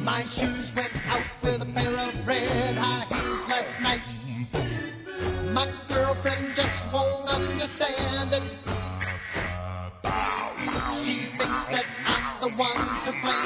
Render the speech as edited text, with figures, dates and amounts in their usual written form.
My shoes went out with a pair of red high heels last night. My girlfriend just won't understand it. She thinks that I'm the one to blame.